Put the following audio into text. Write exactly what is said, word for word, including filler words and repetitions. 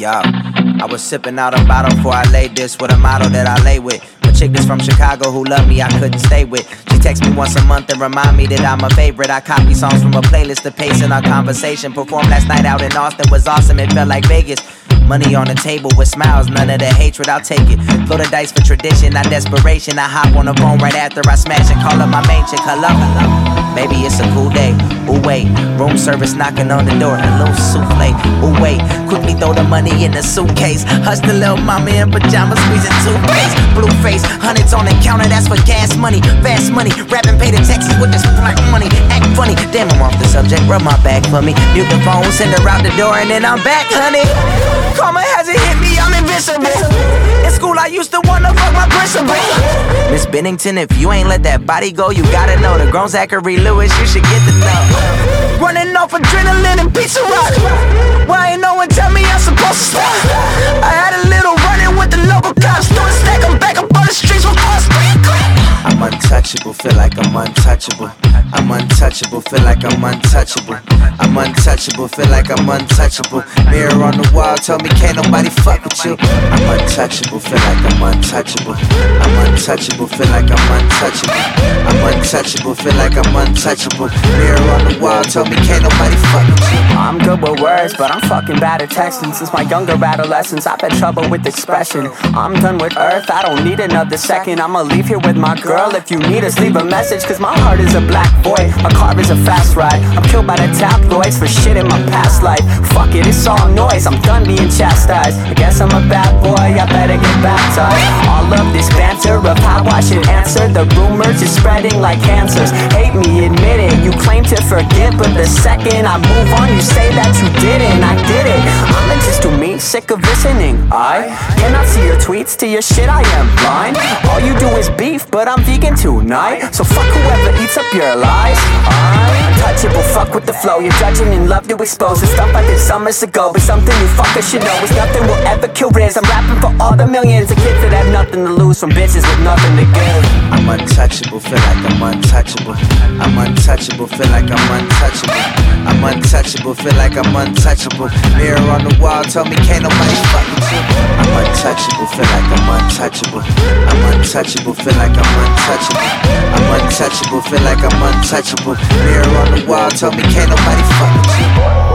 Yo, I was sipping out a bottle before I laid this with a model that I lay with. A chick that's from Chicago who loved me, I couldn't stay with. She texts me once a month and remind me that I'm a favorite. I copy songs from a playlist to pace in our conversation. Performed last night out in Austin, was awesome, it felt like Vegas. Money on the table with smiles, none of the hatred, I'll take it. Throw the dice for tradition, not desperation. I hop on the phone right after I smash and call up my main chick. Hello, hello. Baby, it's a cool day. Ooh, wait, room service knocking on the door. A little souffle. Ooh, wait, quickly throw the money in the suitcase. Hush the little mama in pajamas, squeezing toothpaste. Blue face, hundreds on the counter, that's for gas money. Fast money, rapping pay the taxes with this black money. Act funny, damn, I'm off the subject, rub my back for me. Mute the phone, send her out the door, and then I'm back, honey. Karma hasn't hit me, I'm invincible. In school, I used to wanna fuck my principal. Miss Bennington, if you ain't let that body go, you gotta know. The grown Zachary Lewis, you should get to know. Running off adrenaline and pizza rock. Why ain't no one tell me I'm supposed to stop? I had a little run-in with the local cops. Threw a stack, I'm back up on the streets with all street crap. I'm untouchable, feel like I'm untouchable. I'm untouchable, feel like I'm untouchable. I'm untouchable, feel like I'm untouchable. Mirror on the wall told me can't nobody fuck with you. I'm untouchable, feel like I'm untouchable. I'm untouchable, feel like I'm untouchable. I'm untouchable, feel like I'm untouchable. Mirror on the wall told me can't nobody fuck with you. I'm good with words, but I'm fucking bad at texting. Since my younger adolescence, I've had trouble with expression. I'm done with Earth, I don't need another second. I'ma leave here with my girl. If you need us, leave a message, cause my heart is a black void. My car is a fast ride. I'm killed by the tabloids for shit in my past life. Fuck it, it's all noise, I'm done being chastised. I guess I'm a bad boy, I better get baptized. All of this banter of how I should answer the rumors is spreading like cancers. Hate me, admit it, you claim to forget, but the second I move on, you say that you didn't. I did it, I'm just too mean, sick of listening. I cannot see your tweets, to your shit I am blind. All you do is beef, but I'm vegan tonight. So fuck whoever eats up your lies. I'm untouchable, fuck with the flow. You're judging and love to expose the stuff I did summers ago. But something you fuckers should know is nothing will ever kill Riz. I'm rapping for all the millions of kids that have nothing to lose from bitches with nothing to give. I'm untouchable, feel like I'm untouchable. I'm untouchable, feel like I'm untouchable. I'm untouchable, feel like I'm untouchable. Mirror on the wall told me can't nobody fuck with you. I'm untouchable, feel like I'm untouchable. I'm untouchable, feel like I'm untouchable. I'm untouchable, feel like I'm untouchable. Mirror on the wall told me can't nobody fuck with you.